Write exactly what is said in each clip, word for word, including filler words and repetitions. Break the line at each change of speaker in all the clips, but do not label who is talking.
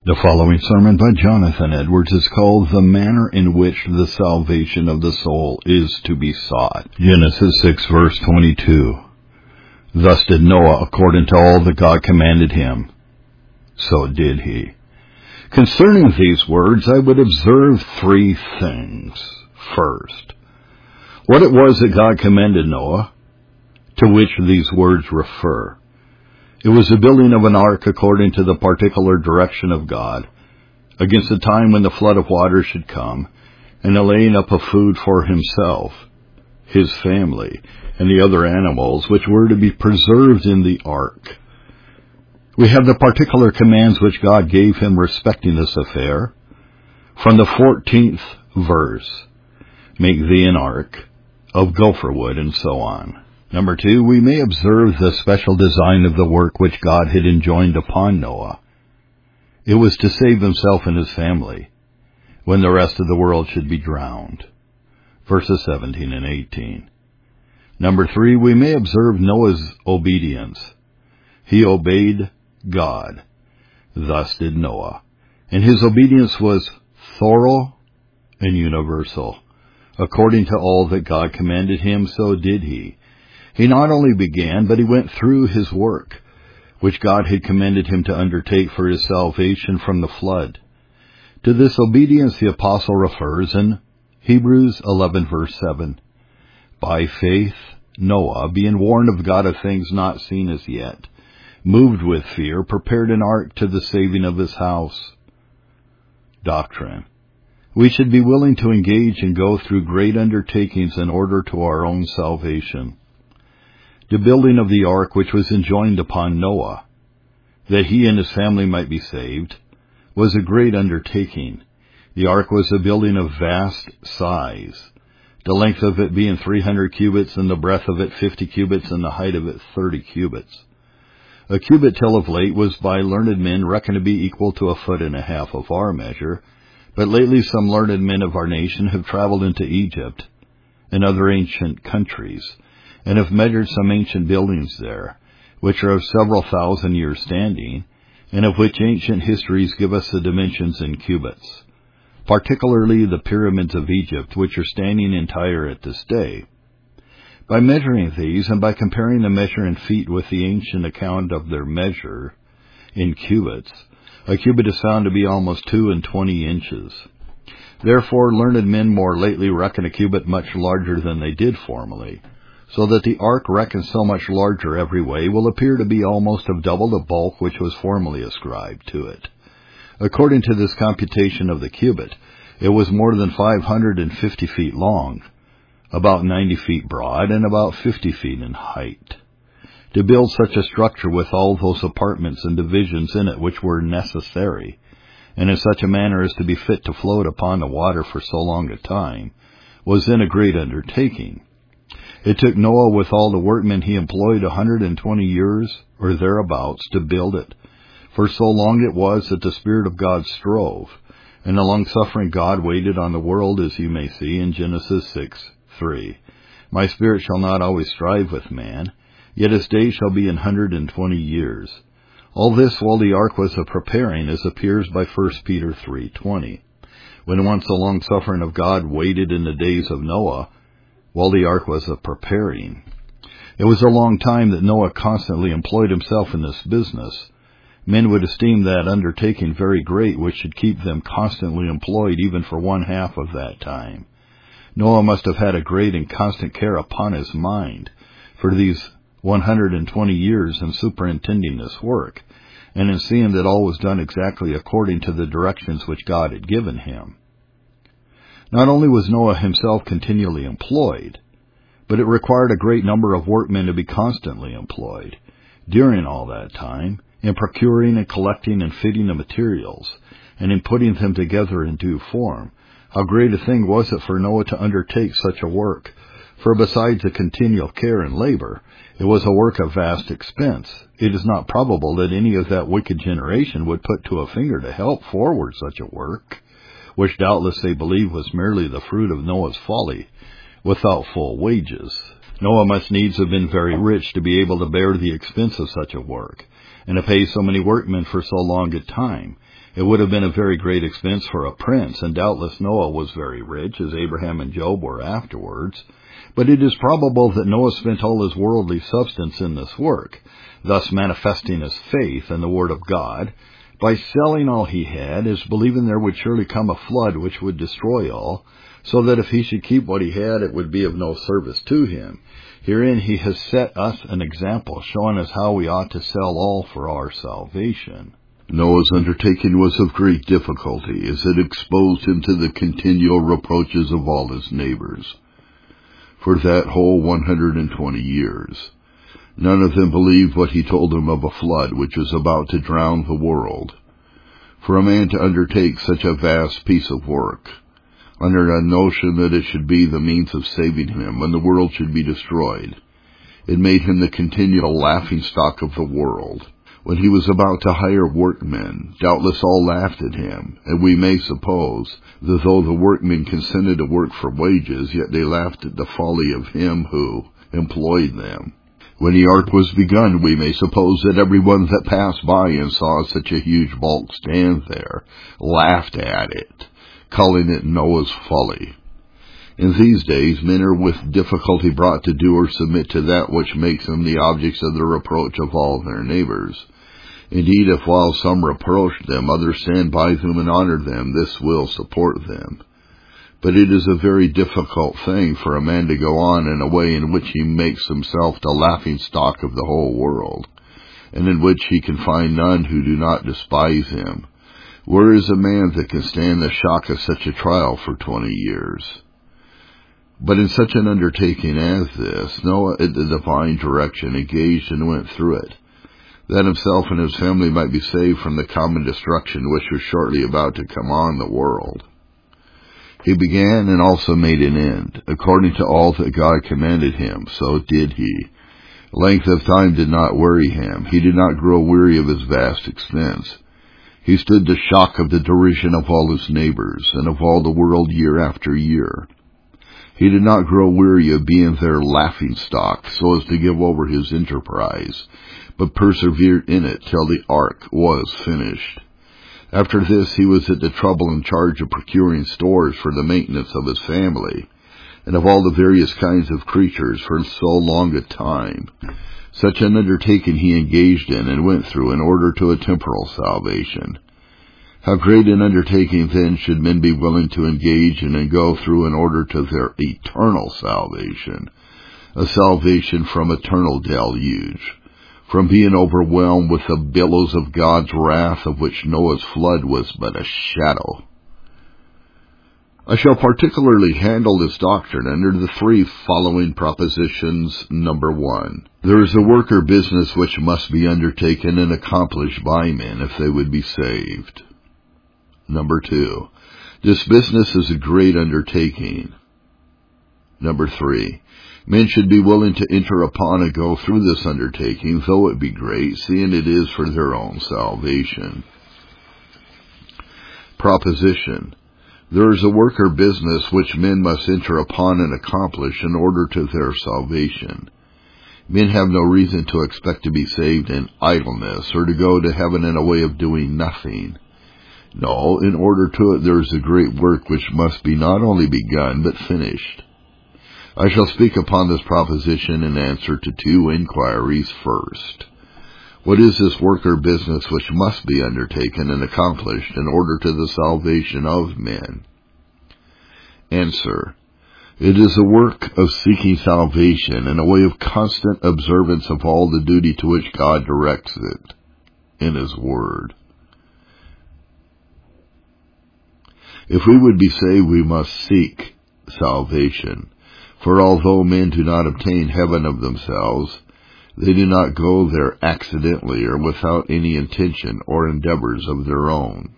The following sermon by Jonathan Edwards is called The Manner in Which the Salvation of the Soul is to be Sought. Genesis six verse twenty-two. Thus did Noah according to all that God commanded him. So did he. Concerning these words I would observe three things. First, what it was that God commanded Noah, to which these words refer. It was the building of an ark according to the particular direction of God, against the time when the flood of water should come, and the laying up of food for himself, his family, and the other animals which were to be preserved in the ark. We have the particular commands which God gave him respecting this affair, from the fourteenth verse, make thee an ark of gopher wood, and so on. Number two, we may observe the special design of the work which God had enjoined upon Noah. It was to save himself and his family, when the rest of the world should be drowned. Verses seventeen and eighteen. Number three, we may observe Noah's obedience. He obeyed God. Thus did Noah. And his obedience was thorough and universal. According to all that God commanded him, so did he. He not only began, but he went through his work, which God had commanded him to undertake for his salvation from the flood. To this obedience the apostle refers in Hebrews eleven verse seven. By faith Noah, being warned of God of things not seen as yet, moved with fear, prepared an ark to the saving of his house. Doctrine. We should be willing to engage and go through great undertakings in order to our own salvation. The building of the ark which was enjoined upon Noah, that he and his family might be saved, was a great undertaking. The ark was a building of vast size, the length of it being three hundred cubits, and the breadth of it fifty cubits, and the height of it thirty cubits. A cubit till of late was by learned men reckoned to be equal to a foot and a half of our measure, but lately some learned men of our nation have traveled into Egypt and other ancient countries, and have measured some ancient buildings there, which are of several thousand years standing, and of which ancient histories give us the dimensions in cubits, particularly the pyramids of Egypt, which are standing entire at this day. By measuring these, and by comparing the measure in feet with the ancient account of their measure in cubits, a cubit is found to be almost two and twenty inches. Therefore, learned men more lately reckon a cubit much larger than they did formerly, so that the ark, reckoned so much larger every way, will appear to be almost of double the bulk which was formerly ascribed to it. According to this computation of the cubit, it was more than five hundred and fifty feet long, about ninety feet broad, and about fifty feet in height. To build such a structure with all those apartments and divisions in it which were necessary, and in such a manner as to be fit to float upon the water for so long a time, was then a great undertaking. It took Noah with all the workmen he employed a hundred and twenty years, or thereabouts, to build it. For so long it was that the Spirit of God strove, and the long-suffering God waited on the world, as you may see in Genesis six three. My spirit shall not always strive with man, yet his days shall be an hundred and twenty years. All this while the ark was a preparing, as appears by First Peter three twenty. When once the long-suffering of God waited in the days of Noah, while the ark was a preparing. It was a long time that Noah constantly employed himself in this business. Men would esteem that undertaking very great, which should keep them constantly employed even for one half of that time. Noah must have had a great and constant care upon his mind for these one hundred and twenty years in superintending this work, and in seeing that all was done exactly according to the directions which God had given him. Not only was Noah himself continually employed, but it required a great number of workmen to be constantly employed during all that time in procuring and collecting and fitting the materials, and in putting them together in due form. How great a thing was it for Noah to undertake such a work, for besides the continual care and labor, it was a work of vast expense. It is not probable that any of that wicked generation would put to a finger to help forward such a work, which doubtless they believe was merely the fruit of Noah's folly, without full wages. Noah must needs have been very rich to be able to bear the expense of such a work, and to pay so many workmen for so long a time, It would have been a very great expense for a prince, and doubtless Noah was very rich, as Abraham and Job were afterwards. But it is probable that Noah spent all his worldly substance in this work, thus manifesting his faith in the Word of God, by selling all he had, as believing there would surely come a flood which would destroy all, so that if he should keep what he had, it would be of no service to him. Herein he has set us an example, showing us how we ought to sell all for our salvation.
Noah's undertaking was of great difficulty, as it exposed him to the continual reproaches of all his neighbors. For that whole one hundred and twenty years, none of them believed what he told them of a flood which was about to drown the world. For a man to undertake such a vast piece of work, under a notion that it should be the means of saving him when the world should be destroyed, it made him the continual laughingstock of the world. When he was about to hire workmen, doubtless all laughed at him, and we may suppose that though the workmen consented to work for wages, yet they laughed at the folly of him who employed them. When the ark was begun, we may suppose that everyone that passed by and saw such a huge bulk stand there laughed at it, calling it Noah's folly. In these days, men are with difficulty brought to do or submit to that which makes them the objects of the reproach of all their neighbors. Indeed, if while some reproach them, others stand by them and honor them, this will support them. But it is a very difficult thing for a man to go on in a way in which he makes himself the laughingstock of the whole world, and in which he can find none who do not despise him. Where is a man that can stand the shock of such a trial for twenty years? But in such an undertaking as this, Noah, at the divine direction, engaged and went through it, that himself and his family might be saved from the common destruction which was shortly about to come on the world. He began and also made an end, according to all that God commanded him, so did he. Length of time did not worry him. He did not grow weary of his vast expense. He stood the shock of the derision of all his neighbors, and of all the world year after year. He did not grow weary of being their laughingstock, so as to give over his enterprise, but persevered in it till the ark was finished. After this he was at the trouble and charge of procuring stores for the maintenance of his family, and of all the various kinds of creatures for so long a time. Such an undertaking he engaged in and went through in order to a temporal salvation. How great an undertaking then should men be willing to engage in and go through in order to their eternal salvation, a salvation from eternal deluge, from being overwhelmed with the billows of God's wrath, of which Noah's flood was but a shadow. I shall particularly handle this doctrine under the three following propositions. Number one, there is a work or business which must be undertaken and accomplished by men if they would be saved. Number two, this business is a great undertaking. Number three, men should be willing to enter upon and go through this undertaking, though it be great, seeing it is for their own salvation. Proposition. There is a work or business which men must enter upon and accomplish in order to their salvation. Men have no reason to expect to be saved in idleness, or to go to heaven in a way of doing nothing. No, in order to it there is a great work which must be not only begun, but finished. I shall speak upon this proposition in answer to two inquiries. First, what is this work or business which must be undertaken and accomplished in order to the salvation of men? Answer. It is a work of seeking salvation in a way of constant observance of all the duty to which God directs it in His Word. If we would be saved, we must seek salvation. For although men do not obtain heaven of themselves, they do not go there accidentally or without any intention or endeavors of their own.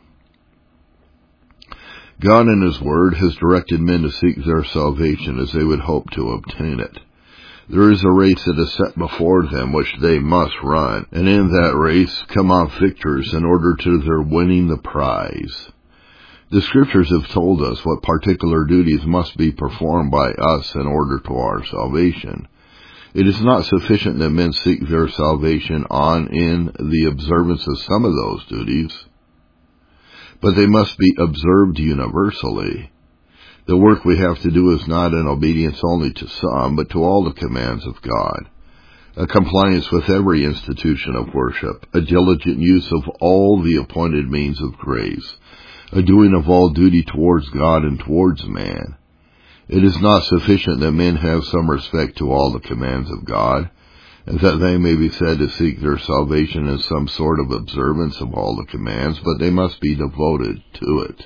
God in His Word has directed men to seek their salvation as they would hope to obtain it. There is a race that is set before them which they must run, and in that race come off victors in order to their winning the prize. The Scriptures have told us what particular duties must be performed by us in order to our salvation. It is not sufficient that men seek their salvation on in the observance of some of those duties. but they must be observed universally. The work we have to do is not in obedience only to some, but to all the commands of God, a compliance with every institution of worship, a diligent use of all the appointed means of grace, a doing of all duty towards God and towards man. It is not sufficient that men have some respect to all the commands of God, and that they may be said to seek their salvation in some sort of observance of all the commands, but they must be devoted to it.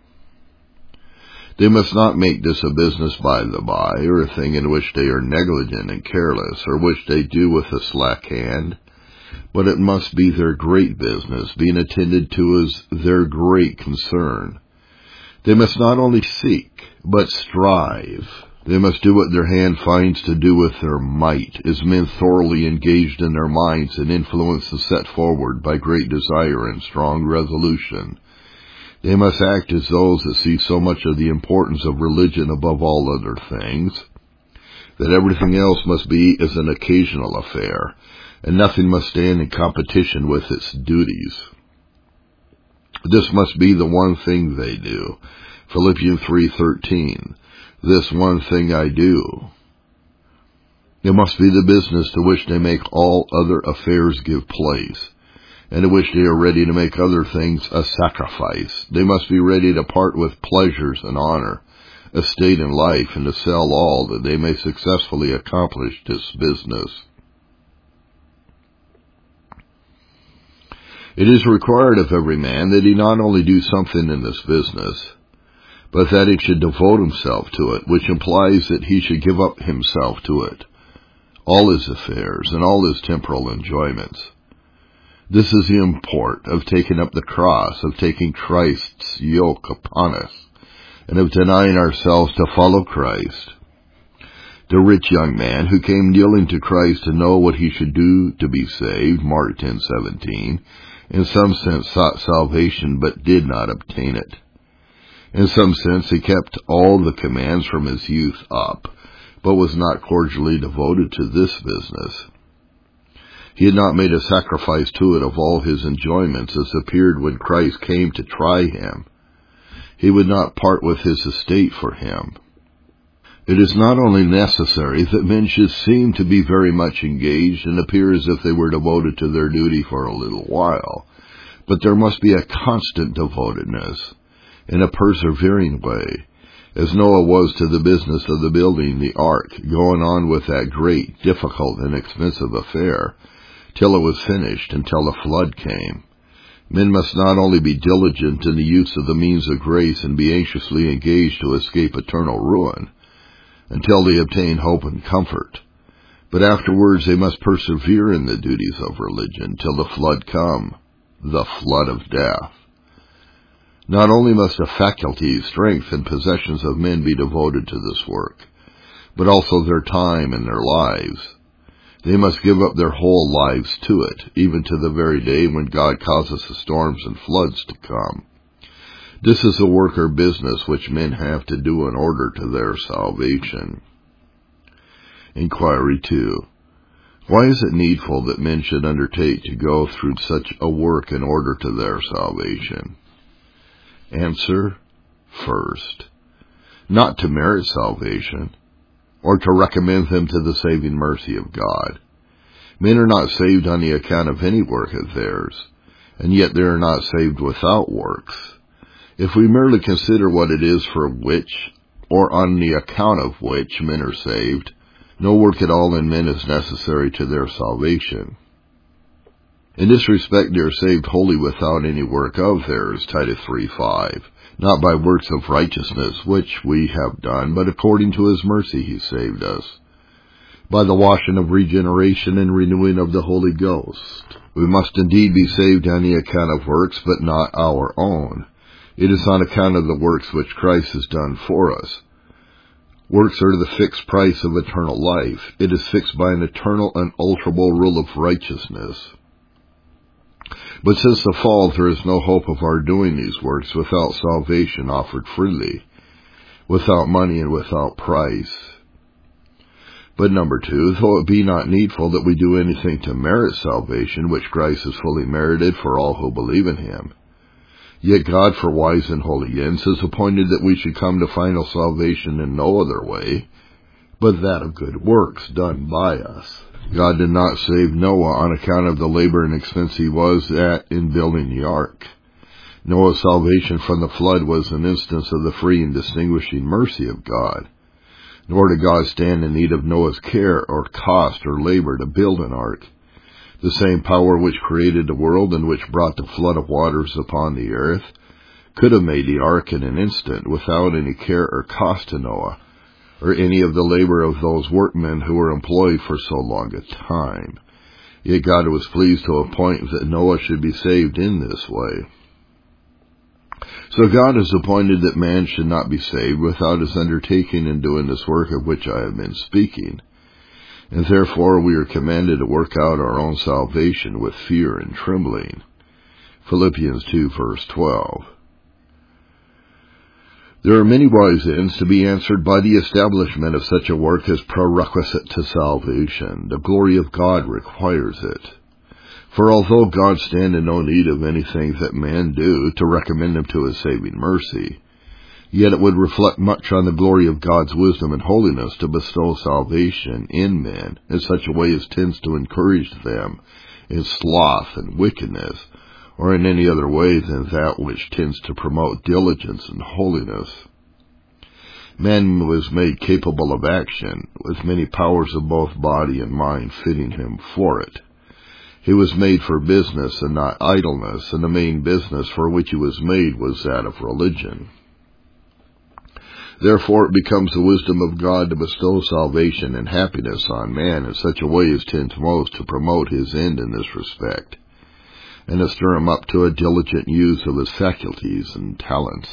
They must not make this a business by the by, or a thing in which they are negligent and careless, or which they do with a slack hand, but it must be their great business, being attended to as their great concern. They must not only seek, but strive. They must do what their hand finds to do with their might, as men thoroughly engaged in their minds and influences set forward by great desire and strong resolution. They must act as those that see so much of the importance of religion above all other things, that everything else must be as an occasional affair, and nothing must stand in competition with its duties. This must be the one thing they do. Philippians three thirteen. This one thing I do. It must be the business to which they make all other affairs give place, and to which they are ready to make other things a sacrifice. They must be ready to part with pleasures and honor, estate and life, and to sell all, that they may successfully accomplish this business. It is required of every man that he not only do something in this business, but that he should devote himself to it, which implies that he should give up himself to it, all his affairs and all his temporal enjoyments. This is the import of taking up the cross, of taking Christ's yoke upon us, and of denying ourselves to follow Christ. The rich young man who came kneeling to Christ to know what he should do to be saved, Mark ten seventeen, in some sense sought salvation but did not obtain it. In some sense he kept all the commands from his youth up, but was not cordially devoted to this business. He had not made a sacrifice to it of all his enjoyments, as appeared when Christ came to try him. He would not part with his estate for him. It is not only necessary that men should seem to be very much engaged and appear as if they were devoted to their duty for a little while, but there must be a constant devotedness, in a persevering way, as Noah was to the business of the building the ark, going on with that great, difficult, and expensive affair, till it was finished, until the flood came. Men must not only be diligent in the use of the means of grace and be anxiously engaged to escape eternal ruin, until they obtain hope and comfort, but afterwards they must persevere in the duties of religion till the flood come, the flood of death. Not only must the faculties, strength, and possessions of men be devoted to this work, but also their time and their lives. They must give up their whole lives to it, even to the very day when God causes the storms and floods to come. This is the work or business which men have to do in order to their salvation. Inquiry two. Why is it needful that men should undertake to go through such a work in order to their salvation? Answer. First, not to merit salvation, or to recommend them to the saving mercy of God. Men are not saved on the account of any work of theirs, and yet they are not saved without works. If we merely consider what it is for which, or on the account of which, men are saved, no work at all in men is necessary to their salvation. In this respect they are saved wholly without any work of theirs, Titus three five, not by works of righteousness which we have done, but according to his mercy he saved us, by the washing of regeneration and renewing of the Holy Ghost. We must indeed be saved on the account of works, but not our own. It is on account of the works which Christ has done for us. Works are the fixed price of eternal life. It is fixed by an eternal, unalterable rule of righteousness. But since the fall, there is no hope of our doing these works without salvation offered freely, without money and without price. But number two, though it be not needful that we do anything to merit salvation, which Christ has fully merited for all who believe in him, Yet God, for wise and holy ends, has appointed that we should come to final salvation in no other way, but that of good works done by us. God did not save Noah on account of the labor and expense he was at in building the ark. Noah's salvation from the flood was an instance of the free and distinguishing mercy of God. Nor did God stand in need of Noah's care or cost or labor to build an ark. The same power which created the world and which brought the flood of waters upon the earth could have made the ark in an instant without any care or cost to Noah, or any of the labor of those workmen who were employed for so long a time. Yet God was pleased to appoint that Noah should be saved in this way. So God has appointed that man should not be saved without his undertaking and doing this work of which I have been speaking. And therefore we are commanded to work out our own salvation with fear and trembling. Philippians two, verse twelve. There are many wise ends to be answered by the establishment of such a work as prerequisite to salvation. The glory of God requires it. For although God stand in no need of anything that man do to recommend him to his saving mercy, yet it would reflect much on the glory of God's wisdom and holiness to bestow salvation in men in such a way as tends to encourage them in sloth and wickedness, or in any other way than that which tends to promote diligence and holiness. Man was made capable of action, with many powers of both body and mind fitting him for it. He was made for business and not idleness, and the main business for which he was made was that of religion. Therefore it becomes the wisdom of God to bestow salvation and happiness on man in such a way as tends most to promote his end in this respect, and to stir him up to a diligent use of his faculties and talents.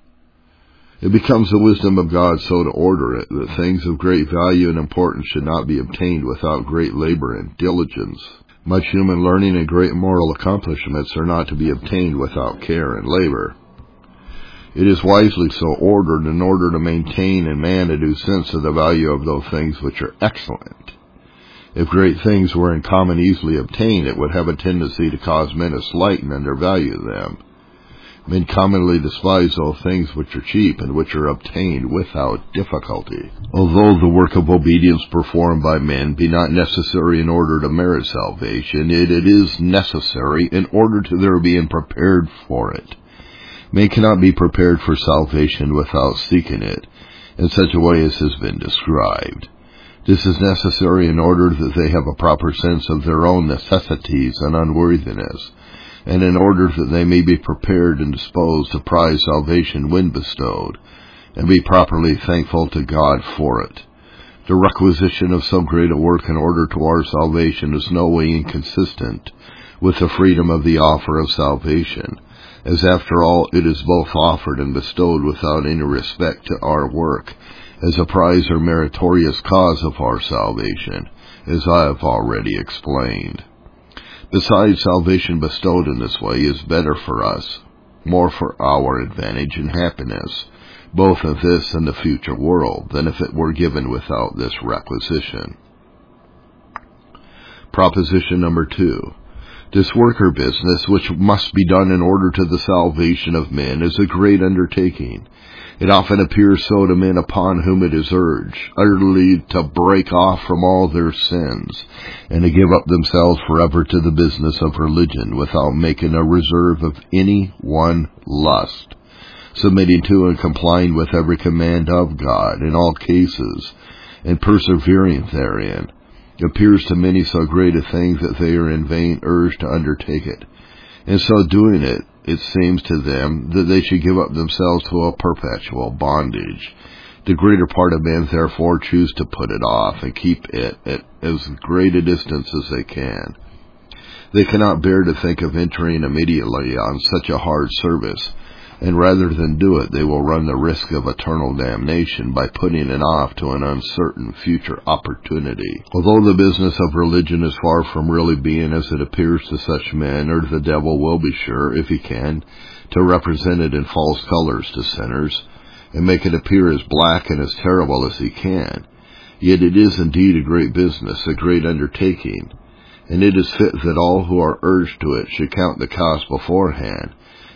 It becomes the wisdom of God so to order it that things of great value and importance should not be obtained without great labor and diligence. Much human learning and great moral accomplishments are not to be obtained without care and labor. It is wisely so ordered in order to maintain in man a due sense of the value of those things which are excellent. If great things were in common easily obtained, it would have a tendency to cause men to slight and undervalue them. Men commonly despise those things which are cheap and which are obtained without difficulty. Although the work of obedience performed by men be not necessary in order to merit salvation, yet it is necessary in order to their being prepared for it. Men cannot be prepared for salvation without seeking it, in such a way as has been described. This is necessary in order that they have a proper sense of their own necessities and unworthiness, and in order that they may be prepared and disposed to prize salvation when bestowed, and be properly thankful to God for it. The requisition of so great a work in order to our salvation is no way inconsistent with the freedom of the offer of salvation, as after all it is both offered and bestowed without any respect to our work, as a prize or meritorious cause of our salvation, as I have already explained. Besides, salvation bestowed in this way is better for us, more for our advantage and happiness, both in this and the future world, than if it were given without this requisition. Proposition number two. This work or business, which must be done in order to the salvation of men, is a great undertaking. It often appears so to men upon whom it is urged, utterly to break off from all their sins, and to give up themselves forever to the business of religion, without making a reserve of any one lust, submitting to and complying with every command of God in all cases, and persevering therein. It appears to many so great a thing that they are in vain urged to undertake it. In so doing it, it seems to them that they should give up themselves to a perpetual bondage. The greater part of men therefore choose to put it off and keep it at as great a distance as they can. They cannot bear to think of entering immediately on such a hard service, and rather than do it, they will run the risk of eternal damnation by putting it off to an uncertain future opportunity. Although the business of religion is far from really being as it appears to such men, or the devil will be sure, if he can, to represent it in false colors to sinners, and make it appear as black and as terrible as he can, yet it is indeed a great business, a great undertaking, and it is fit that all who are urged to it should count the cost beforehand,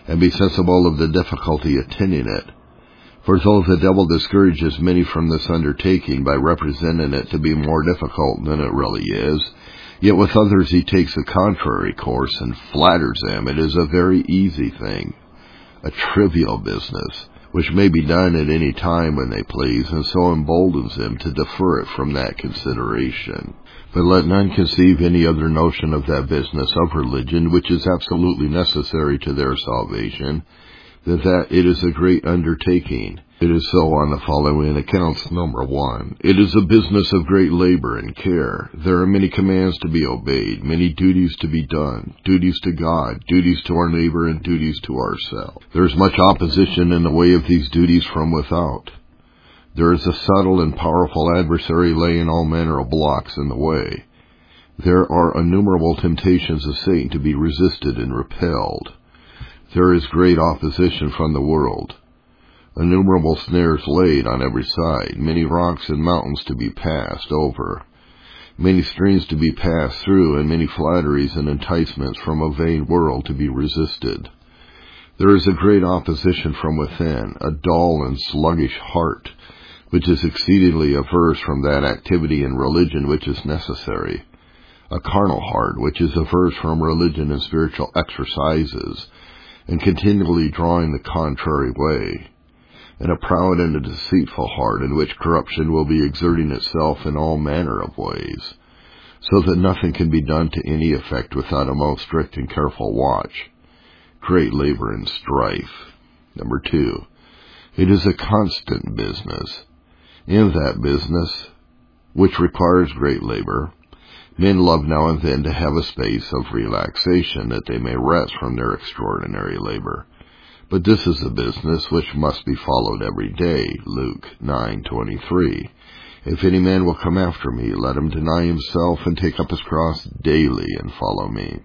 and be sensible of the difficulty attending it. For though the devil discourages many from this undertaking by representing it to be more difficult than it really is, yet with others he takes the contrary course and flatters them it is a very easy thing, a trivial business, which may be done at any time when they please, and so emboldens them to defer it from that consideration. But let none conceive any other notion of that business of religion which is absolutely necessary to their salvation, than that it is a great undertaking. It is so on the following accounts. Number one, it is a business of great labor and care. There are many commands to be obeyed, many duties to be done, duties to God, duties to our neighbor, and duties to ourselves. There is much opposition in the way of these duties from without. There is a subtle and powerful adversary laying all manner of blocks in the way. There are innumerable temptations of Satan to be resisted and repelled. There is great opposition from the world, innumerable snares laid on every side, many rocks and mountains to be passed over, many streams to be passed through, and many flatteries and enticements from a vain world to be resisted. There is a great opposition from within, a dull and sluggish heart, which is exceedingly averse from that activity in religion which is necessary, a carnal heart which is averse from religion and spiritual exercises, and continually drawing the contrary way, and a proud and a deceitful heart in which corruption will be exerting itself in all manner of ways, so that nothing can be done to any effect without a most strict and careful watch, great labor and strife. Number two, it is a constant business. In that business, which requires great labor, men love now and then to have a space of relaxation, that they may rest from their extraordinary labor. But this is a business which must be followed every day. Luke nine twenty-three. If any man will come after me, let him deny himself and take up his cross daily and follow me.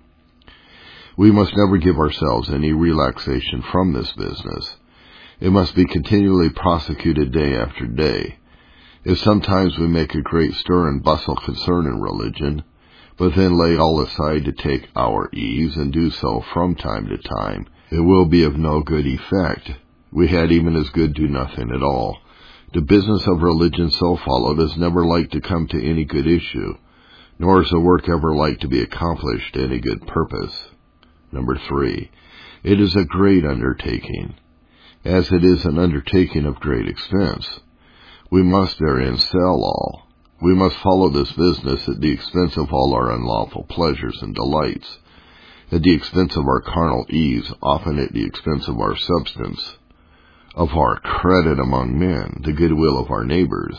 We must never give ourselves any relaxation from this business. It must be continually prosecuted day after day. If sometimes we make a great stir and bustle concerning religion, but then lay all aside to take our ease, and do so from time to time, it will be of no good effect. We had even as good do nothing at all. The business of religion so followed is never like to come to any good issue, nor is the work ever like to be accomplished to any good purpose. Number three, it is a great undertaking, as it is an undertaking of great expense. We must therein sell all. We must follow this business at the expense of all our unlawful pleasures and delights, at the expense of our carnal ease, often at the expense of our substance, of our credit among men, the goodwill of our neighbors,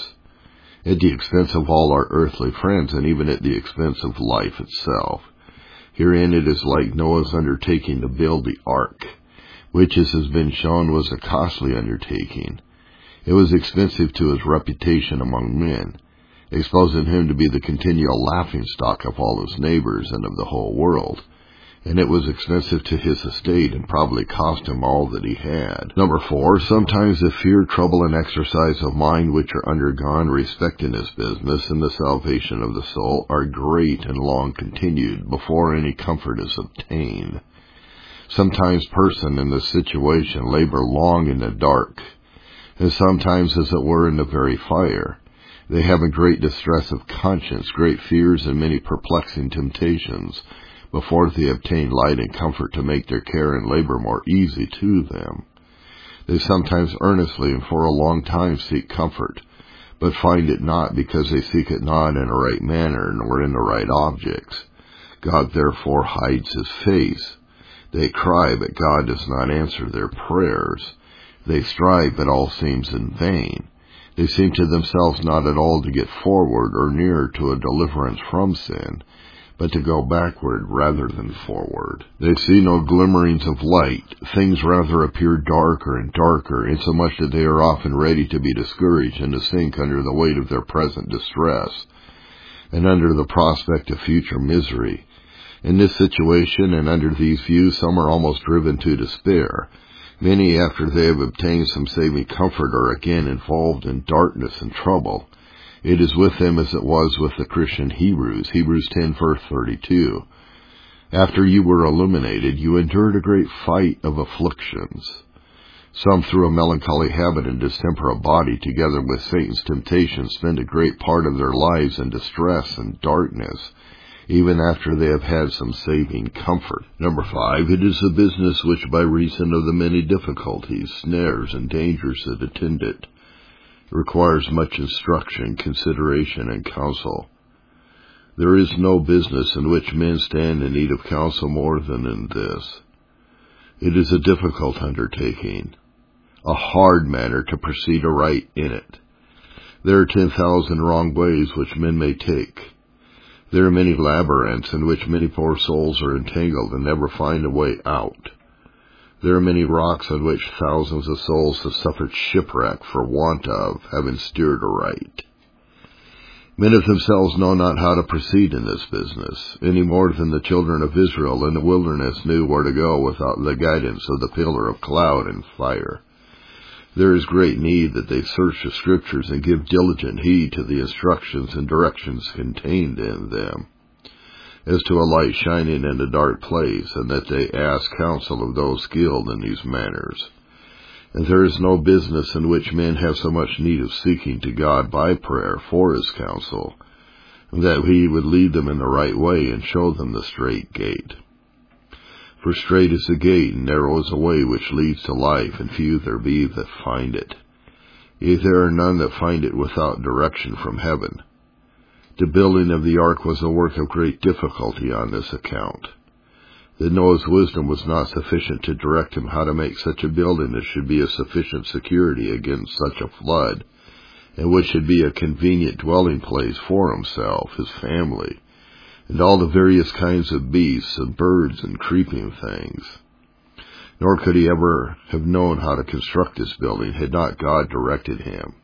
at the expense of all our earthly friends, and even at the expense of life itself. Herein it is like Noah's undertaking to build the ark, which, as has been shown, was a costly undertaking. It was expensive to his reputation among men, exposing him to be the continual laughingstock of all his neighbors and of the whole world. And it was expensive to his estate, and probably cost him all that he had. Number four, sometimes the fear, trouble, and exercise of mind which are undergone respecting this business and the salvation of the soul are great and long continued before any comfort is obtained. Sometimes person in this situation labor long in the dark, and sometimes, as it were, in the very fire. They have a great distress of conscience, great fears, and many perplexing temptations, before they obtain light and comfort to make their care and labor more easy to them. They sometimes earnestly and for a long time seek comfort, but find it not, because they seek it not in a right manner, nor in the right objects. God therefore hides his face. They cry, but God does not answer their prayers. They strive, but all seems in vain. They seem to themselves not at all to get forward or nearer to a deliverance from sin, but to go backward rather than forward. They see no glimmerings of light. Things rather appear darker and darker, insomuch that they are often ready to be discouraged and to sink under the weight of their present distress, and under the prospect of future misery. In this situation, and under these views, some are almost driven to despair. Many, after they have obtained some saving comfort, are again involved in darkness and trouble. It is with them as it was with the Christian Hebrews, Hebrews ten, verse thirty-two. After you were illuminated, you endured a great fight of afflictions. Some, through a melancholy habit and distemper of body, together with Satan's temptation, spend a great part of their lives in distress and darkness, even after they have had some saving comfort. Number five, it is a business which, by reason of the many difficulties, snares, and dangers that attend it, requires much instruction, consideration, and counsel. There is no business in which men stand in need of counsel more than in this. It is a difficult undertaking, a hard matter to proceed aright in it. There are ten thousand wrong ways which men may take. There are many labyrinths in which many poor souls are entangled and never find a way out. There are many rocks on which thousands of souls have suffered shipwreck for want of having steered aright. Men of themselves know not how to proceed in this business, any more than the children of Israel in the wilderness knew where to go without the guidance of the pillar of cloud and fire. There is great need that they search the Scriptures and give diligent heed to the instructions and directions contained in them, as to a light shining in a dark place, and that they ask counsel of those skilled in these matters. And there is no business in which men have so much need of seeking to God by prayer for his counsel, that he would lead them in the right way and show them the straight gate. For straight is the gate, and narrow is the way which leads to life, and few there be that find it. Yet there are none that find it without direction from heaven. The building of the ark was a work of great difficulty on this account, that Noah's wisdom was not sufficient to direct him how to make such a building as should be a sufficient security against such a flood, and which should be a convenient dwelling place for himself, his family, and all the various kinds of beasts and birds and creeping things. Nor could he ever have known how to construct this building had not God directed him.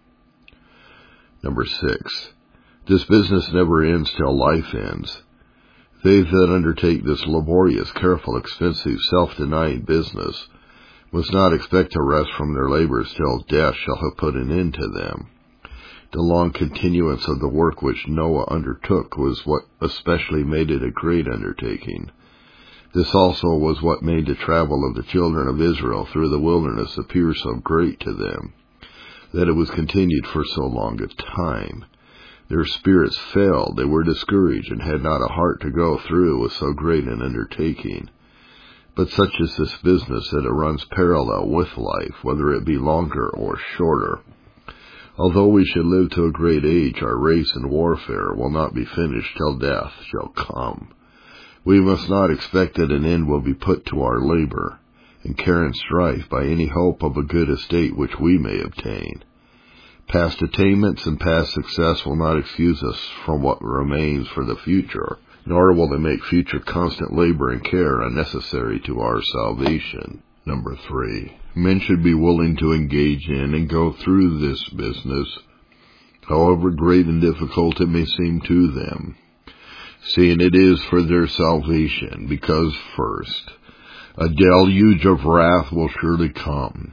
Number six, this business never ends till life ends. They that undertake this laborious, careful, expensive, self-denying business must not expect to rest from their labors till death shall have put an end to them. The long continuance of the work which Noah undertook was what especially made it a great undertaking. This also was what made the travel of the children of Israel through the wilderness appear so great to them, that it was continued for so long a time. Their spirits failed, they were discouraged, and had not a heart to go through with so great an undertaking. But such is this business that it runs parallel with life, whether it be longer or shorter. Although we should live to a great age, our race and warfare will not be finished till death shall come. We must not expect that an end will be put to our labor and care and strife by any hope of a good estate which we may obtain. Past attainments and past success will not excuse us from what remains for the future, nor will they make future constant labor and care unnecessary to our salvation. Number three, men should be willing to engage in and go through this business, however great and difficult it may seem to them, seeing it is for their salvation, because first, a deluge of wrath will surely come.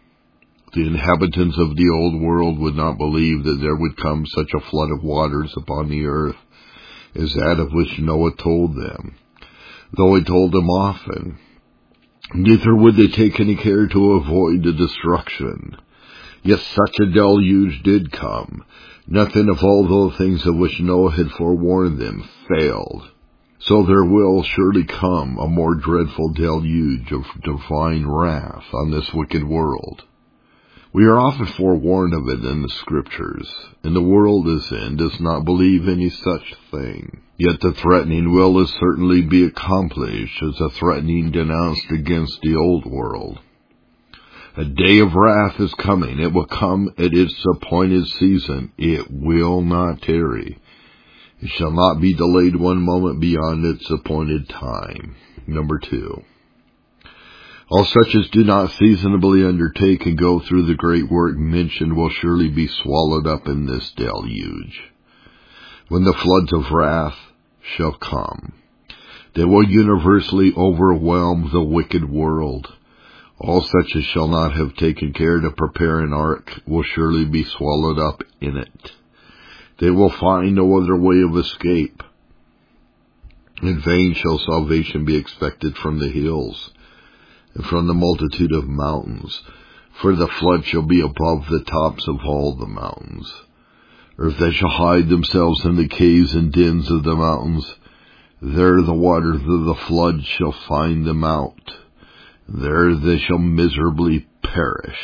The inhabitants of the old world would not believe that there would come such a flood of waters upon the earth as that of which Noah told them, though he told them often. Neither would they take any care to avoid the destruction. Yet such a deluge did come. Nothing of all those things of which Noah had forewarned them failed. So there will surely come a more dreadful deluge of divine wrath on this wicked world. We are often forewarned of it in the Scriptures, and the world as in does not believe any such thing. Yet the threatening will as certainly be accomplished as the threatening denounced against the old world. A day of wrath is coming. It will come at its appointed season. It will not tarry. It shall not be delayed one moment beyond its appointed time. Number two. All such as do not seasonably undertake and go through the great work mentioned will surely be swallowed up in this deluge. When the floods of wrath shall come, they will universally overwhelm the wicked world. All such as shall not have taken care to prepare an ark will surely be swallowed up in it. They will find no other way of escape. In vain shall salvation be expected from the hills, and from the multitude of mountains, for the flood shall be above the tops of all the mountains. Or if they shall hide themselves in the caves and dens of the mountains, there the waters of the flood shall find them out. There they shall miserably perish.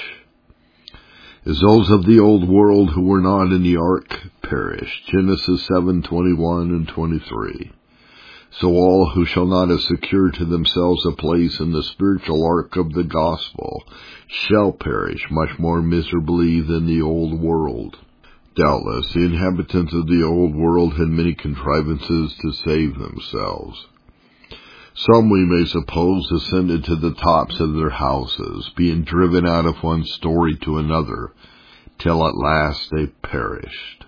As those of the old world who were not in the ark perished. Genesis seven twenty-one and twenty-three. So all who shall not have secured to themselves a place in the spiritual ark of the gospel shall perish much more miserably than the old world. Doubtless, the inhabitants of the old world had many contrivances to save themselves. Some, we may suppose, ascended to the tops of their houses, being driven out of one story to another, till at last they perished.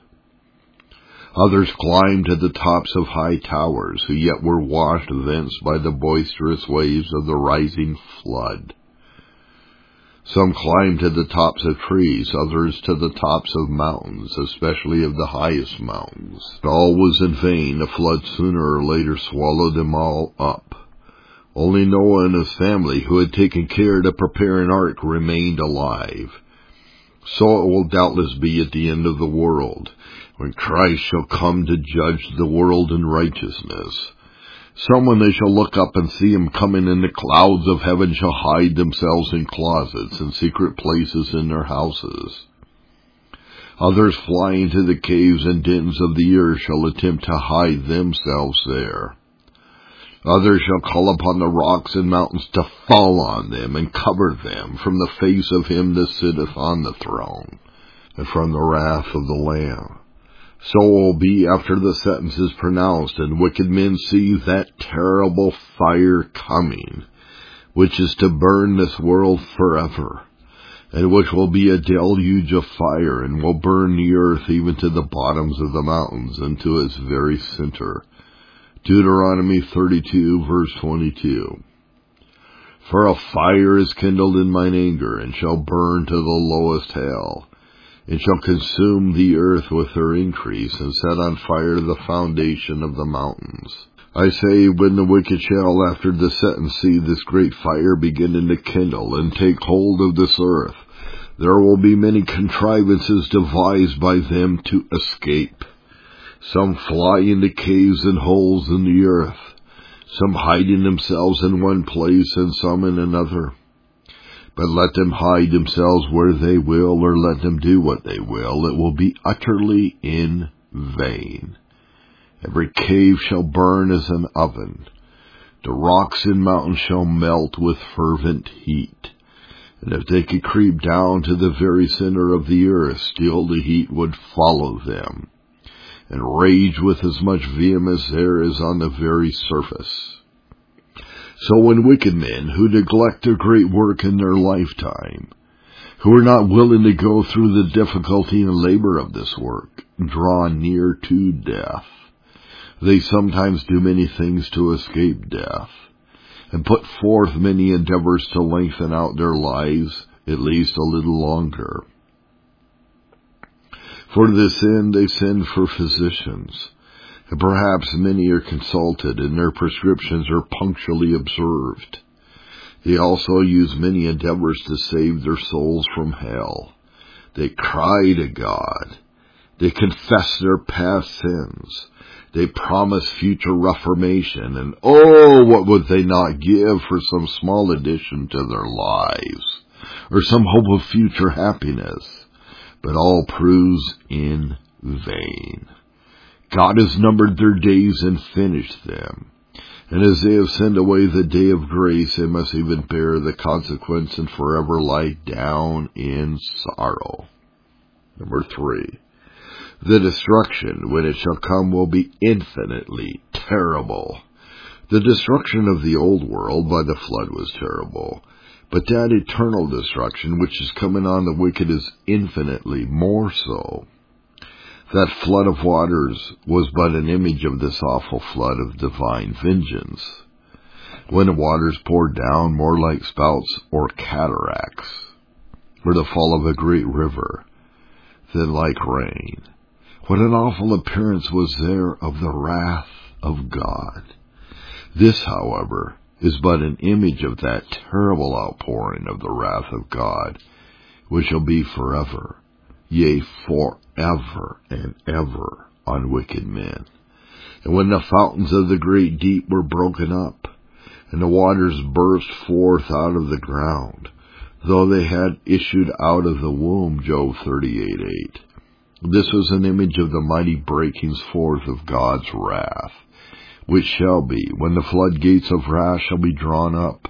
Others climbed to the tops of high towers, who yet were washed thence by the boisterous waves of the rising flood. Some climbed to the tops of trees, others to the tops of mountains, especially of the highest mountains. All was in vain. The flood sooner or later swallowed them all up. Only Noah and his family, who had taken care to prepare an ark, remained alive. So it will doubtless be at the end of the world, when Christ shall come to judge the world in righteousness. Some, when they shall look up and see him coming in the clouds of heaven, shall hide themselves in closets and secret places in their houses. Others, flying to the caves and dens of the earth, shall attempt to hide themselves there. Others shall call upon the rocks and mountains to fall on them and cover them from the face of him that sitteth on the throne, and from the wrath of the Lamb. So it will be after the sentence is pronounced, and wicked men see that terrible fire coming, which is to burn this world forever, and which will be a deluge of fire, and will burn the earth even to the bottoms of the mountains, and to its very center. Deuteronomy thirty-two, verse twenty-two. For a fire is kindled in mine anger, and shall burn to the lowest hell, and shall consume the earth with her increase, and set on fire the foundation of the mountains. I say, when the wicked shall, after the sentence, see this great fire beginning to kindle, and take hold of this earth, there will be many contrivances devised by them to escape. Some fly into caves and holes in the earth, some hiding themselves in one place, and some in another. But let them hide themselves where they will, or let them do what they will, it will be utterly in vain. Every cave shall burn as an oven. The rocks and mountains shall melt with fervent heat. And if they could creep down to the very center of the earth, still the heat would follow them, and rage with as much vehemence there as on the very surface. So when wicked men, who neglect a great work in their lifetime, who are not willing to go through the difficulty and labor of this work, draw near to death, they sometimes do many things to escape death, and put forth many endeavors to lengthen out their lives at least a little longer. For this end they send for physicians, and perhaps many are consulted, and their prescriptions are punctually observed. They also use many endeavors to save their souls from hell. They cry to God. They confess their past sins. They promise future reformation, and oh, what would they not give for some small addition to their lives, or some hope of future happiness? But all proves in vain. God has numbered their days and finished them. And as they have sent away the day of grace, they must even bear the consequence and forever lie down in sorrow. Number three, the destruction, when it shall come, will be infinitely terrible. The destruction of the old world by the flood was terrible, but that eternal destruction which is coming on the wicked is infinitely more so. That flood of waters was but an image of this awful flood of divine vengeance, when the waters poured down more like spouts or cataracts, or the fall of a great river, than like rain. What an awful appearance was there of the wrath of God! This, however, is but an image of that terrible outpouring of the wrath of God, which shall be forever, yea, forever and ever, on wicked men. And when the fountains of the great deep were broken up, and the waters burst forth out of the ground, though they had issued out of the womb, Job thirty-eight eight. This was an image of the mighty breakings forth of God's wrath, which shall be, when the floodgates of wrath shall be drawn up.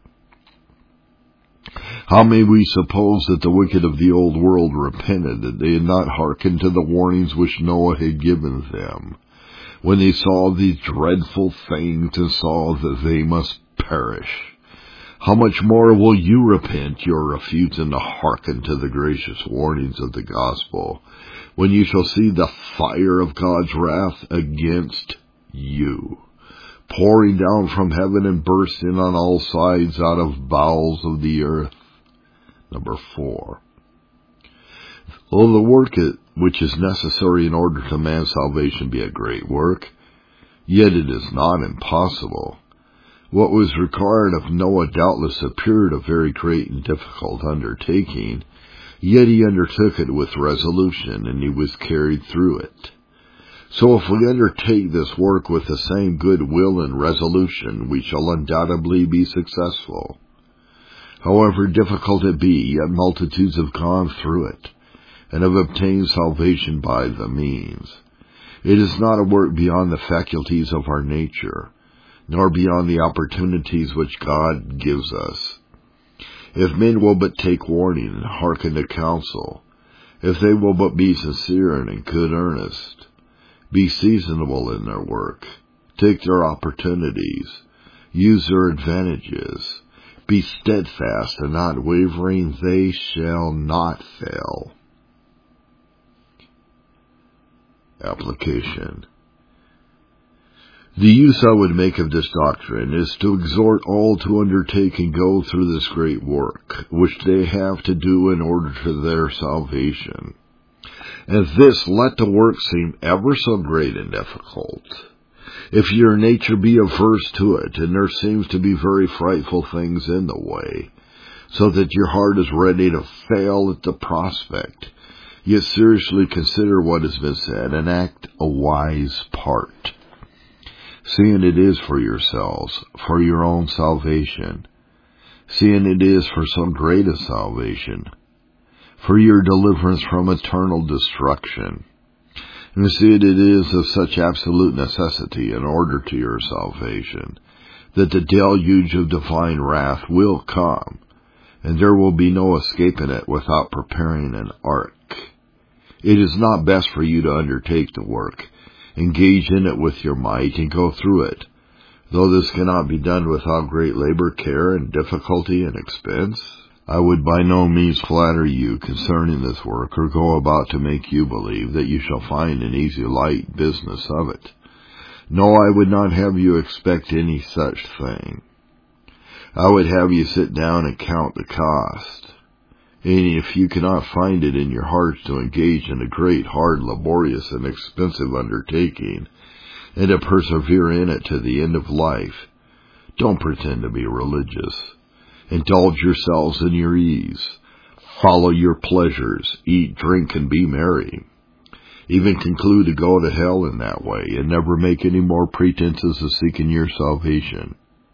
How may we suppose that the wicked of the old world repented, that they had not hearkened to the warnings which Noah had given them, when they saw these dreadful things and saw that they must perish? How much more will you repent your refusing to hearken to the gracious warnings of the gospel, when you shall see the fire of God's wrath against you, pouring down from heaven and bursting on all sides out of bowels of the earth? Number four. Though the work which is necessary in order to man's salvation be a great work, yet it is not impossible. What was required of Noah doubtless appeared a very great and difficult undertaking, yet he undertook it with resolution, and he was carried through it. So if we undertake this work with the same good will and resolution, we shall undoubtedly be successful. However difficult it be, yet multitudes have gone through it, and have obtained salvation by the means. It is not a work beyond the faculties of our nature, nor beyond the opportunities which God gives us. If men will but take warning and hearken to counsel, if they will but be sincere and in good earnest, be seasonable in their work, take their opportunities, use their advantages, be steadfast and not wavering, they shall not fail. Application. The use I would make of this doctrine is to exhort all to undertake and go through this great work, which they have to do in order to their salvation. And this, let the work seem ever so great and difficult. If your nature be averse to it, and there seems to be very frightful things in the way, so that your heart is ready to fail at the prospect, yet seriously consider what has been said, and act a wise part, seeing it is for yourselves, for your own salvation, seeing it is for some greater salvation, for your deliverance from eternal destruction, and seeing it is of such absolute necessity in order to your salvation, that the deluge of divine wrath will come, and there will be no escaping it without preparing an ark. It is not best for you to undertake the work, engage in it with your might, and go through it, though this cannot be done without great labor, care, and difficulty and expense? I would by no means flatter you concerning this work, or go about to make you believe that you shall find an easy, light business of it. No, I would not have you expect any such thing. I would have you sit down and count the cost. And if you cannot find it in your hearts to engage in a great, hard, laborious, and expensive undertaking, and to persevere in it to the end of life, don't pretend to be religious. Indulge yourselves in your ease. Follow your pleasures. Eat, drink, and be merry. Even conclude to go to hell in that way, and never make any more pretenses of seeking your salvation.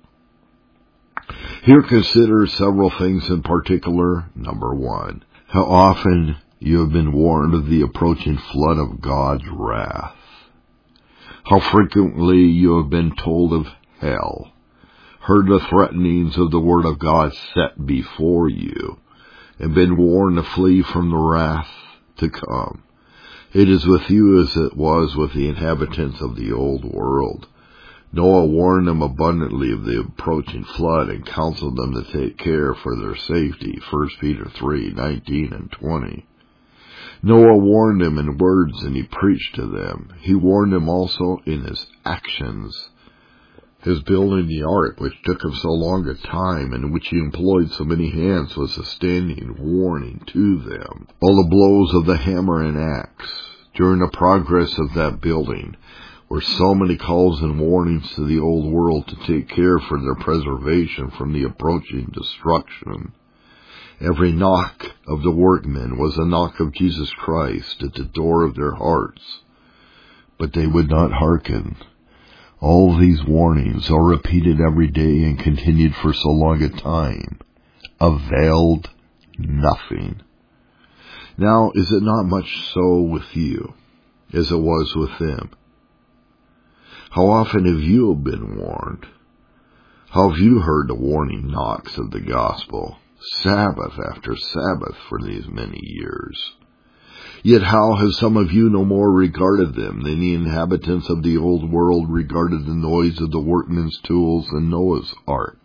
Here consider several things in particular. Number one, how often you have been warned of the approaching flood of God's wrath. How frequently you have been told of hell, heard the threatenings of the Word of God set before you, and been warned to flee from the wrath to come. It is with you as it was with the inhabitants of the old world. Noah warned them abundantly of the approaching flood and counseled them to take care for their safety, First Peter three nineteen and twenty. Noah warned them in words, and he preached to them. He warned them also in his actions. His building the ark, which took him so long a time, and in which he employed so many hands, was a standing warning to them. All the blows of the hammer and axe during the progress of that building were so many calls and warnings to the old world to take care for their preservation from the approaching destruction. Every knock of the workmen was a knock of Jesus Christ at the door of their hearts. But they would not hearken. All these warnings are repeated every day and continued for so long a time, availed nothing. Now, is it not much so with you, as it was with them? How often have you been warned? How have you heard the warning knocks of the gospel, Sabbath after Sabbath for these many years? Yet how have some of you no more regarded them than the inhabitants of the old world regarded the noise of the workmen's tools in Noah's ark?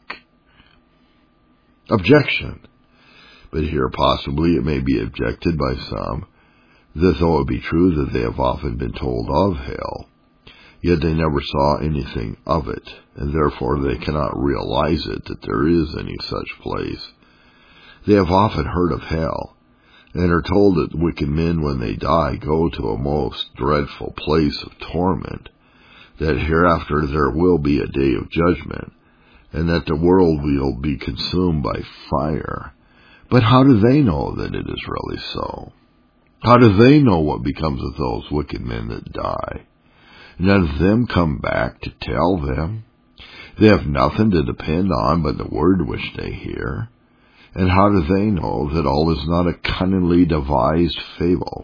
Objection. But here possibly it may be objected by some, that though it be true that they have often been told of hell, yet they never saw anything of it, and therefore they cannot realize it that there is any such place. They have often heard of hell, and are told that wicked men, when they die, go to a most dreadful place of torment, that hereafter there will be a day of judgment, and that the world will be consumed by fire. But how do they know that it is really so? How do they know what becomes of those wicked men that die? None of them come back to tell them. They have nothing to depend on but the word which they hear. And how do they know that all is not a cunningly devised fable?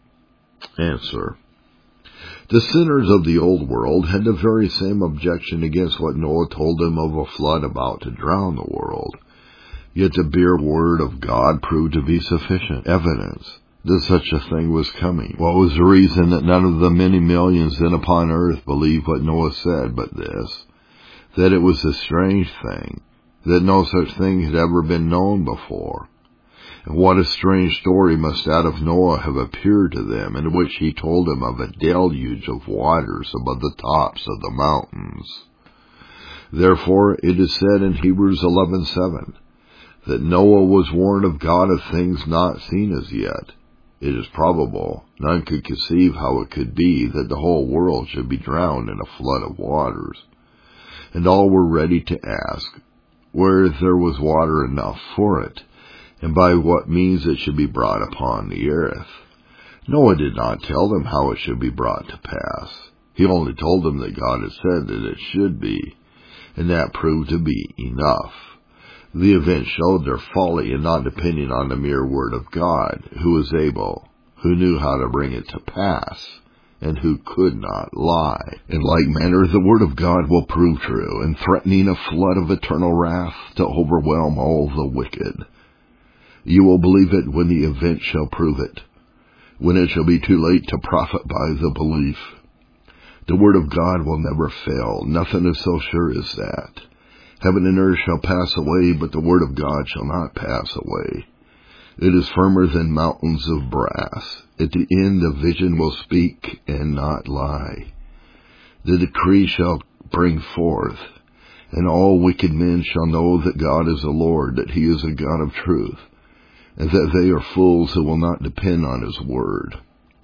Answer. The sinners of the old world had the very same objection against what Noah told them of a flood about to drown the world. Yet the bare word of God proved to be sufficient evidence that such a thing was coming. What was the reason that none of the many millions then upon earth believed what Noah said but this, that it was a strange thing, that no such thing had ever been known before? And what a strange story must that of Noah have appeared to them, in which he told them of a deluge of waters above the tops of the mountains. Therefore it is said in Hebrews eleven seven, that Noah was warned of God of things not seen as yet. It is probable none could conceive how it could be that the whole world should be drowned in a flood of waters. And all were ready to ask where there was water enough for it, and by what means it should be brought upon the earth. Noah did not tell them how it should be brought to pass. He only told them that God had said that it should be, and that proved to be enough. The event showed their folly in not depending on the mere word of God, who was able, who knew how to bring it to pass, and who could not lie. In like manner, the word of God will prove true, in threatening a flood of eternal wrath to overwhelm all the wicked. You will believe it when the event shall prove it, when it shall be too late to profit by the belief. The word of God will never fail. Nothing is so sure as that. Heaven and earth shall pass away, but the word of God shall not pass away. It is firmer than mountains of brass. At the end the vision will speak and not lie. The decree shall bring forth, and all wicked men shall know that God is the Lord, that he is a God of truth, and that they are fools who will not depend on his word.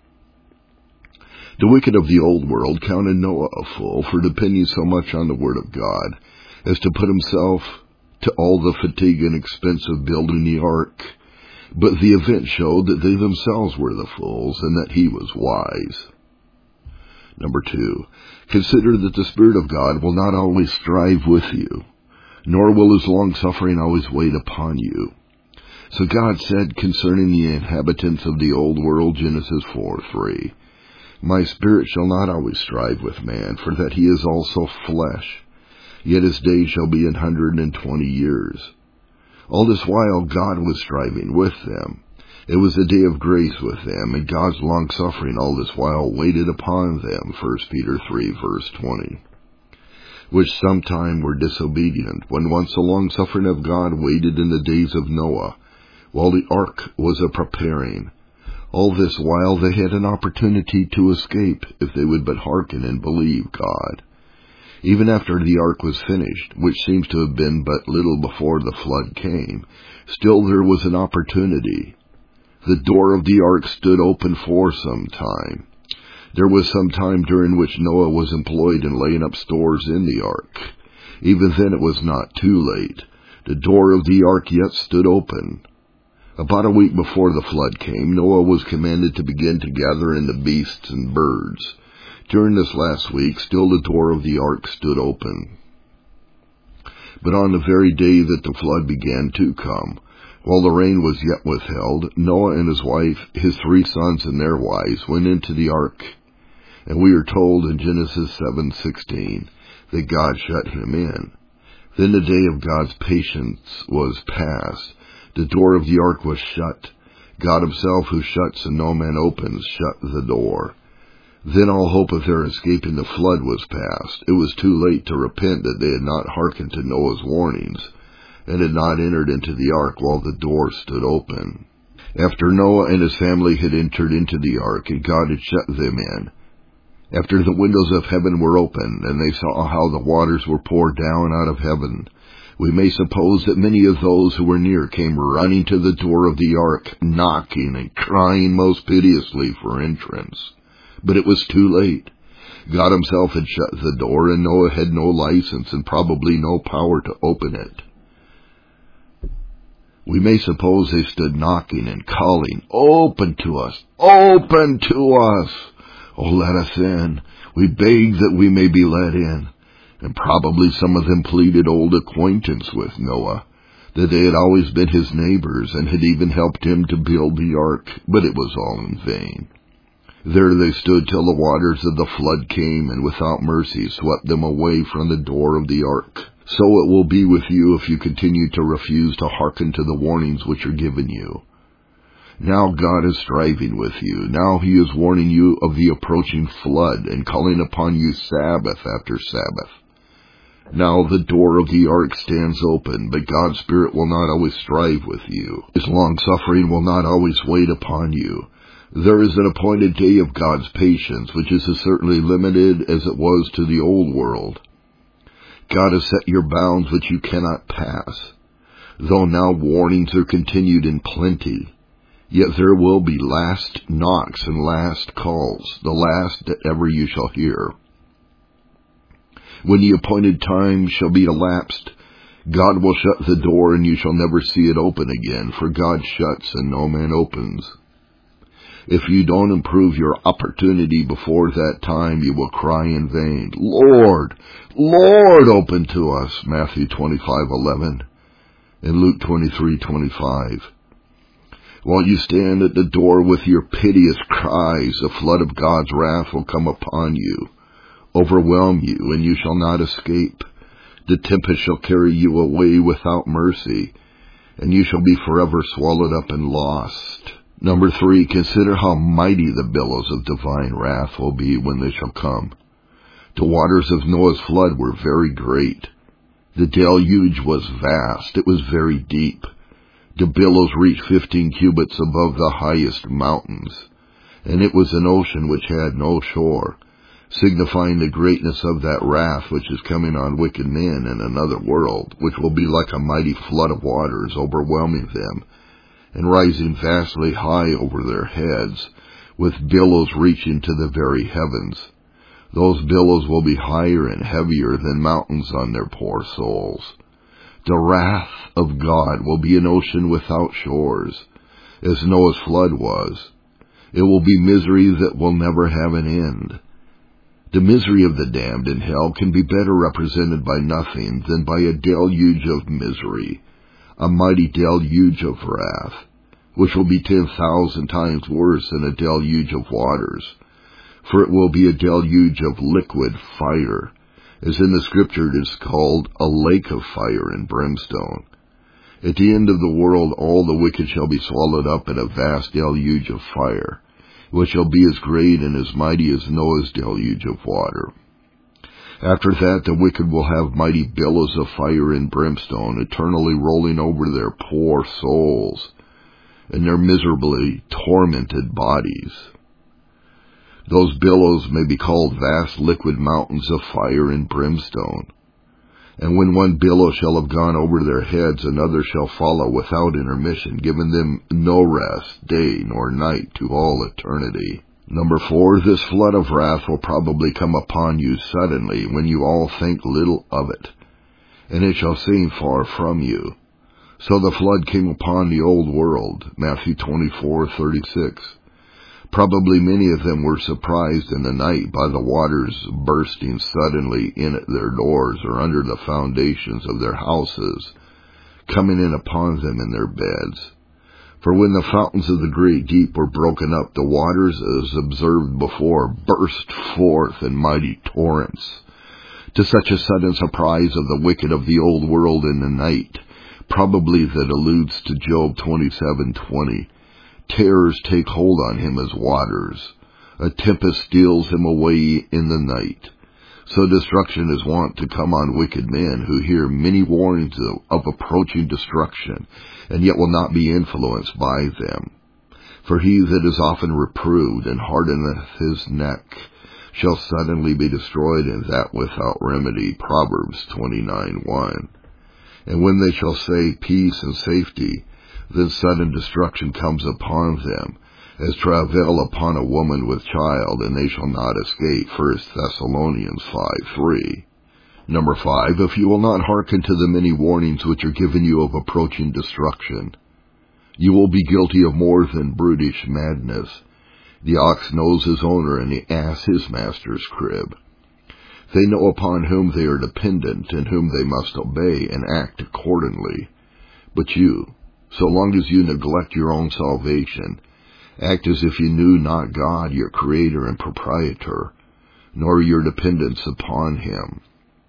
The wicked of the old world counted Noah a fool for depending so much on the word of God, as to put himself to all the fatigue and expense of building the ark. But the event showed that they themselves were the fools, and that he was wise. Number two, consider that the Spirit of God will not always strive with you, nor will his long-suffering always wait upon you. So God said concerning the inhabitants of the old world, Genesis four three, My spirit shall not always strive with man, for that he is also flesh. Yet his days shall be an hundred and twenty years. All this while God was striving with them. It was a day of grace with them, and God's long-suffering all this while waited upon them, First Peter three, verse twenty, which sometime were disobedient, when once the long-suffering of God waited in the days of Noah, while the ark was a-preparing. All this while they had an opportunity to escape, if they would but hearken and believe God. Even after the ark was finished, which seems to have been but little before the flood came, still there was an opportunity. The door of the ark stood open for some time. There was some time during which Noah was employed in laying up stores in the ark. Even then it was not too late. The door of the ark yet stood open. About a week before the flood came, Noah was commanded to begin to gather in the beasts and birds. During this last week, still the door of the ark stood open. But on the very day that the flood began to come, while the rain was yet withheld, Noah and his wife, his three sons and their wives, went into the ark. And we are told in Genesis seven sixteen that God shut him in. Then the day of God's patience was past. The door of the ark was shut. God himself, who shuts and no man opens, shut the door. Then all hope of their escaping the flood was past. It was too late to repent that they had not hearkened to Noah's warnings, and had not entered into the ark while the door stood open. After Noah and his family had entered into the ark, and God had shut them in, after the windows of heaven were opened, and they saw how the waters were poured down out of heaven, we may suppose that many of those who were near came running to the door of the ark, knocking and crying most piteously for entrance. But it was too late. God himself had shut the door, and Noah had no license and probably no power to open it. We may suppose they stood knocking and calling, "Open to us! Open to us! Oh, let us in. We beg that we may be let in." And probably some of them pleaded old acquaintance with Noah, that they had always been his neighbors and had even helped him to build the ark, but it was all in vain. There they stood till the waters of the flood came and without mercy swept them away from the door of the ark. So it will be with you if you continue to refuse to hearken to the warnings which are given you. Now God is striving with you. Now he is warning you of the approaching flood and calling upon you Sabbath after Sabbath. Now the door of the ark stands open, but God's Spirit will not always strive with you. His long-suffering will not always wait upon you. There is an appointed day of God's patience, which is as certainly limited as it was to the old world. God has set your bounds which you cannot pass. Though now warnings are continued in plenty, yet there will be last knocks and last calls, the last that ever you shall hear. When the appointed time shall be elapsed, God will shut the door, and you shall never see it open again, for God shuts and no man opens. If you don't improve your opportunity before that time, you will cry in vain, "Lord, Lord, open to us," Matthew twenty-five eleven and Luke twenty-three twenty-five. While you stand at the door with your piteous cries, the flood of God's wrath will come upon you, overwhelm you, and you shall not escape. The tempest shall carry you away without mercy, and you shall be forever swallowed up and lost. Number three, consider how mighty the billows of divine wrath will be when they shall come. The waters of Noah's flood were very great. The deluge was vast. It was very deep. The billows reached fifteen cubits above the highest mountains, and it was an ocean which had no shore, signifying the greatness of that wrath which is coming on wicked men in another world, which will be like a mighty flood of waters overwhelming them, and rising vastly high over their heads, with billows reaching to the very heavens. Those billows will be higher and heavier than mountains on their poor souls. The wrath of God will be an ocean without shores, as Noah's flood was. It will be misery that will never have an end. The misery of the damned in hell can be better represented by nothing than by a deluge of misery, a mighty deluge of wrath, which will be ten thousand times worse than a deluge of waters, for it will be a deluge of liquid fire, as in the Scripture it is called a lake of fire and brimstone. At the end of the world all the wicked shall be swallowed up in a vast deluge of fire, which shall be as great and as mighty as Noah's deluge of water. After that the wicked will have mighty billows of fire and brimstone eternally rolling over their poor souls and their miserably tormented bodies. Those billows may be called vast liquid mountains of fire and brimstone. And when one billow shall have gone over their heads, another shall follow without intermission, giving them no rest, day nor night, to all eternity. Number four, this flood of wrath will probably come upon you suddenly when you all think little of it, and it shall seem far from you. So the flood came upon the old world, Matthew twenty-four thirty-six. Probably many of them were surprised in the night by the waters bursting suddenly in at their doors or under the foundations of their houses, coming in upon them in their beds. For when the fountains of the great deep were broken up, the waters, as observed before, burst forth in mighty torrents. To such a sudden surprise of the wicked of the old world in the night, probably that alludes to Job twenty-seven twenty, terrors take hold on him as waters. A tempest steals him away in the night. So destruction is wont to come on wicked men who hear many warnings of, of approaching destruction, and yet will not be influenced by them. For he that is often reproved and hardeneth his neck shall suddenly be destroyed, and that without remedy. Proverbs twenty-nine one. And when they shall say peace and safety, then sudden destruction comes upon them, as travail upon a woman with child, and they shall not escape. First Thessalonians five three. Number five, if you will not hearken to the many warnings which are given you of approaching destruction, you will be guilty of more than brutish madness. The ox knows his owner, and the ass his master's crib. They know upon whom they are dependent, and whom they must obey, and act accordingly. But you, so long as you neglect your own salvation, act as if you knew not God, your Creator and Proprietor, nor your dependence upon Him.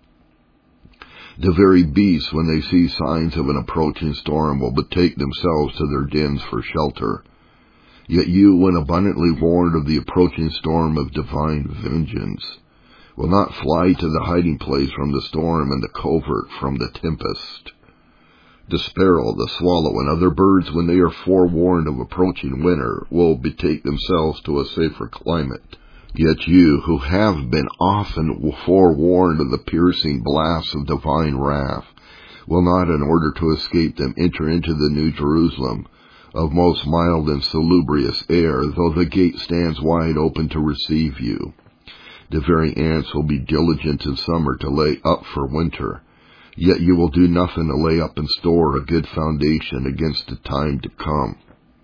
The very beasts, when they see signs of an approaching storm, will betake themselves to their dens for shelter. Yet you, when abundantly warned of the approaching storm of divine vengeance, will not fly to the hiding place from the storm, and the covert from the tempest. The sparrow, the swallow, and other birds, when they are forewarned of approaching winter, will betake themselves to a safer climate. Yet you, who have been often forewarned of the piercing blasts of divine wrath, will not, in order to escape them, enter into the New Jerusalem, of most mild and salubrious air, though the gate stands wide open to receive you. The very ants will be diligent in summer to lay up for winter, yet you will do nothing to lay up and store a good foundation against the time to come.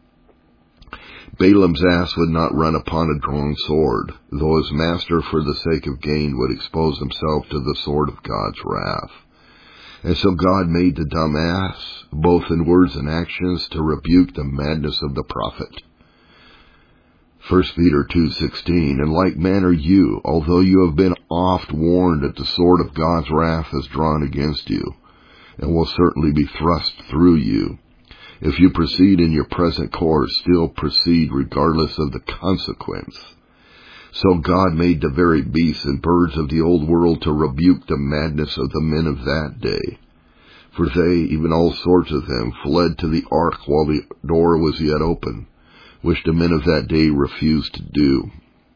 Balaam's ass would not run upon a drawn sword, though his master for the sake of gain would expose himself to the sword of God's wrath. And so God made the dumb ass, both in words and actions, to rebuke the madness of the prophet. First Peter two sixteen, in like manner you, although you have been oft warned that the sword of God's wrath is drawn against you, and will certainly be thrust through you, if you proceed in your present course, still proceed regardless of the consequence. So God made the very beasts and birds of the old world to rebuke the madness of the men of that day. For they, even all sorts of them, fled to the ark while the door was yet open, which the men of that day refused to do.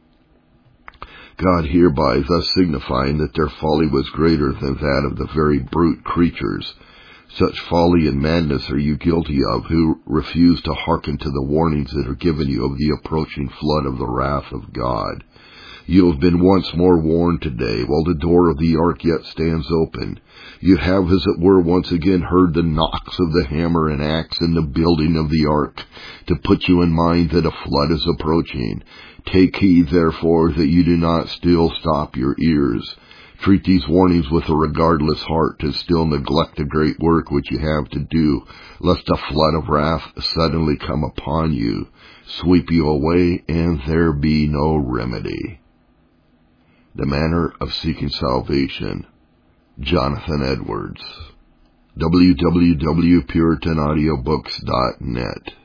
God hereby thus signifying that their folly was greater than that of the very brute creatures. Such folly and madness are you guilty of, who refuse to hearken to the warnings that are given you of the approaching flood of the wrath of God. You have been once more warned today, while the door of the ark yet stands open. You have, as it were, once again heard the knocks of the hammer and axe in the building of the ark, to put you in mind that a flood is approaching. Take heed, therefore, that you do not still stop your ears. Treat these warnings with a regardless heart, and still neglect the great work which you have to do, lest a flood of wrath suddenly come upon you, sweep you away, and there be no remedy. The Manner of Seeking Salvation, Jonathan Edwards. w w w dot puritan audio books dot net